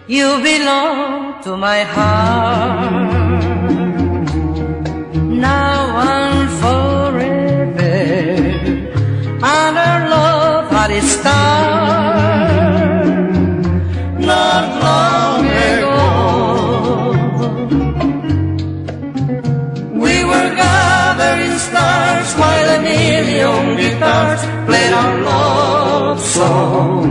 You belong to my heart, now and forever, and our love had its start not long ago. We were gathering stars while a million guitars played our love song.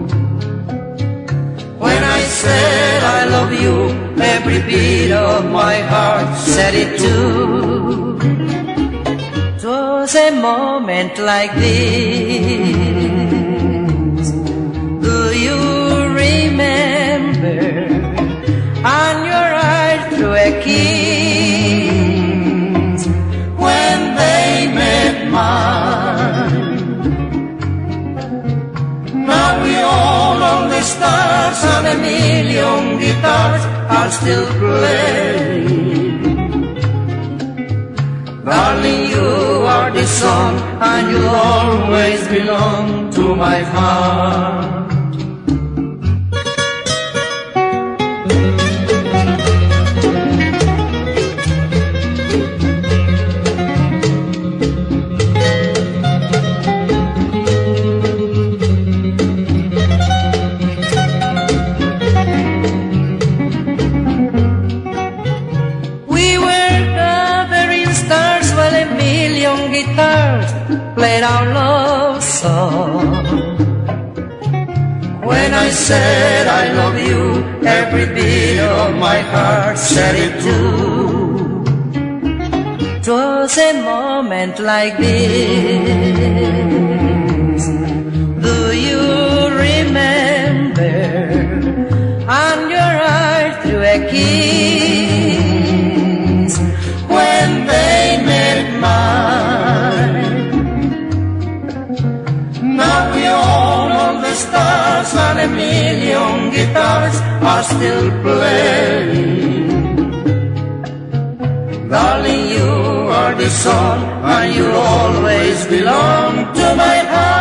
When I said I love you, every beat of my heart said it too. 'Twas a moment like this, do you remember? And your eyes threw a kiss when they met mine. Now we all on the stars and a million guitars are still playing. Darling, you are the sun and you'll always belong to my heart. Guitars played our love song. When I said I love you, every beat of my heart said it too. 'Twas a moment like this, do you remember? And your eyes threw a kiss when they met mine. Now we all on the stars and a million guitars are still playing. Darling, you are the sun and you'll always belong to my heart.